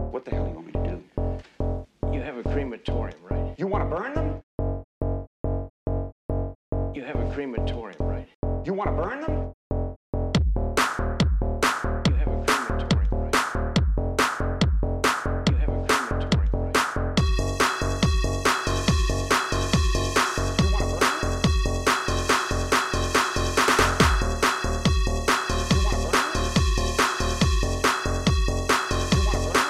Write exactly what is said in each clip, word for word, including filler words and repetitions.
What the hell do you want me to do? You have a crematorium, right? You want to burn them? You have a crematorium, right? You want to burn them? You have a crematorium, right? You have a crematorium, right? You want to burn them? You want to burn them? You want to burn them?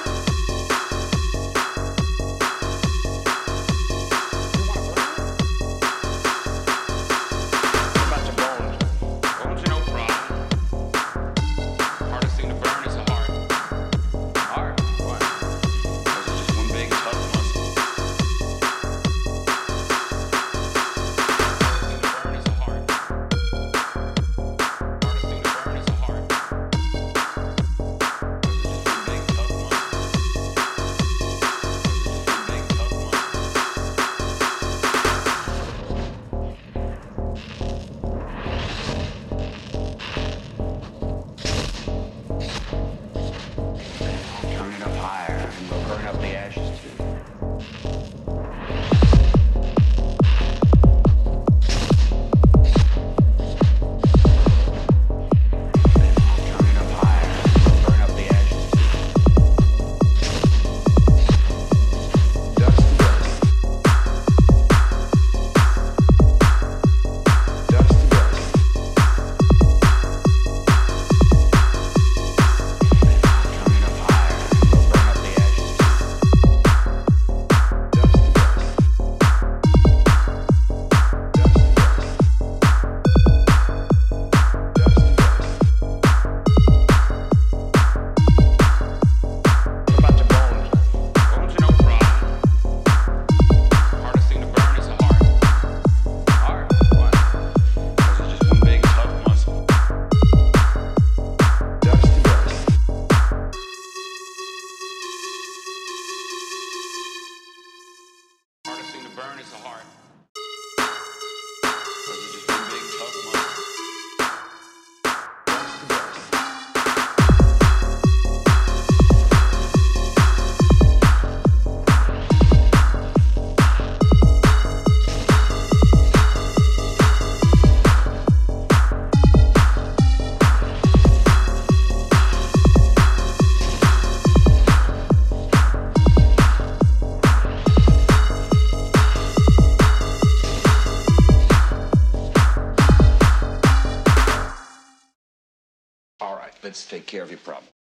You want to burn them? What about the bones? Bones are no problem. Hardest thing to burn is the heart. Heart? What? Those are just one big tough muscle. Hardest thing to burn is the heart. Hardest thing to burn is the heart. Those are just one big tough muscle. Those are just one big tough muscle. Turn it up higher and we'll burn up the ashes too. Turn it up higher and we'll burn up the ashes too. Dust to dust. Dust to dust. Turn it up higher and we'll burn up the ashes too. Dust to dust. Dust to dust. Dust to dust. What about the bones? Bones are no problem. Hardest thing to burn is the heart. Heart? What? Those are just one big tough muscle. Dust to dust. Hardest thing to burn is the heart. Those are just one big tough muscle. Dust to dust. All right, let's take care of your problem.